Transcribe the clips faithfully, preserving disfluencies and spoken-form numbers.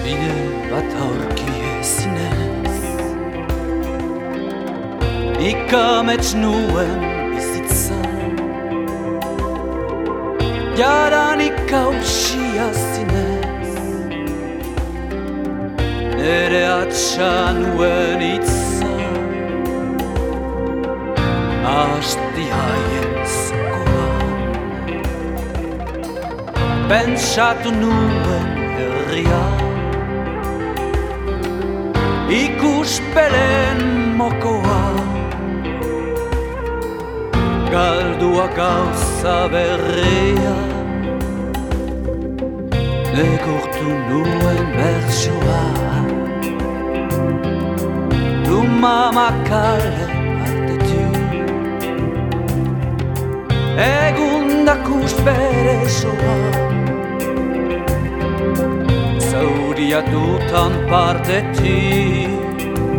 Bide bat aurki ezinez, ikamets nuen bizitzan, jadanik hausia zinez, nere atxa nuen itzan, asti haien zokoan, pentsatu nuen herrian, ikuspelen mokoa, galdua gauza berria, negurtu nuen bertsoa, luma makale partetu, egundak uspere soa, zauriatutan partetik,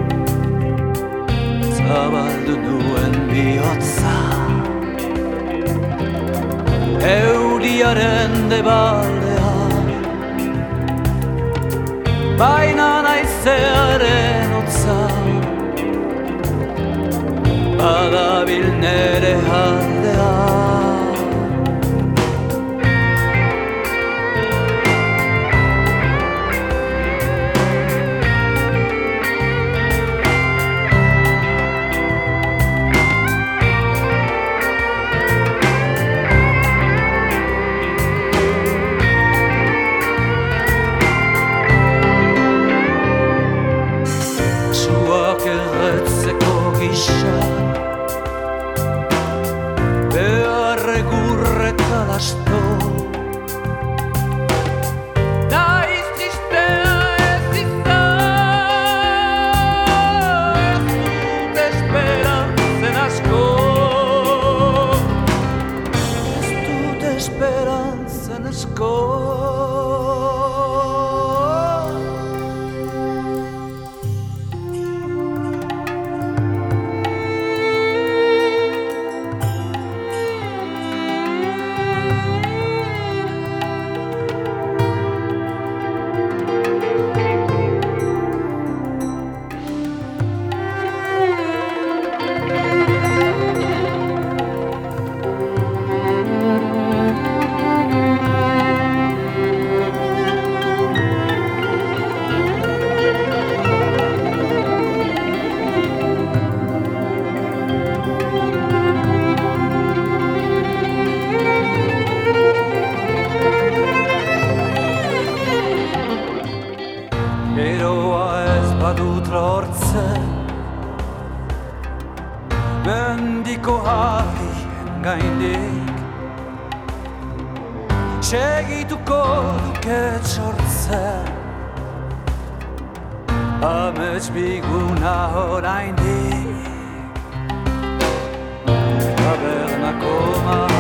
zabaldu nuen bihotza, euriaren debaldea, baina naizearen otza, badabil nere aldea. Erretzeko gisa, behar egurreta lasto, naiz tristea ez izan, ez dut esperantzen asko, ez dut esperantzen asko. Eroa ez badut lortzen, mendiko harrien gaindik, segituko duket sortzen, amets biguna oraindik, tabernako